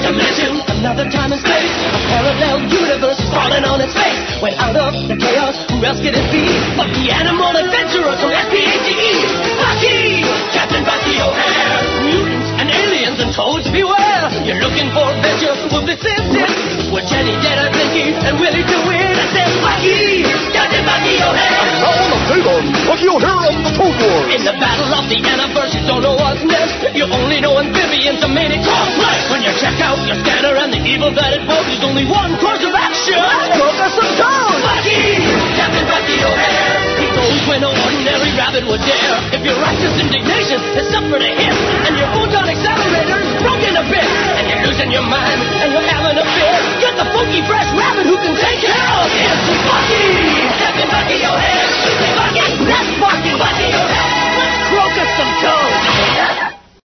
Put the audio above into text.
dimension, another time and space. A parallel universe is falling on its face. When out of the chaos, who else could it be but the animal adventurer from S.P.A.T.E. Bucky! Captain Bucky O'Hare. Mutants and aliens and toads beware. You're looking for adventure, well this is it. With Jenny, Jenna, Blinky, and Willie to win. I said Bucky! Captain Bucky O'Hare. And now on the Payton, Bucky O'Hare of the Toad Wars. In the battle of the universe, you don't know what's next. You only know amphibians and manic complex. When you check out your scanner and the evil that it poses, there's only one course of action. Professor Toad! Bucky! Captain Bucky O'Hare. He knows when no ordinary rabbit would dare. If your righteous indignation has suffered a hit, and your photon accelerator is broken a bit, and you're losing your mind, and you're having a fit, get the funky fresh rabbit who can take care of it. Bucky! Captain Bucky O'Hare. Bucky! That's Bucky!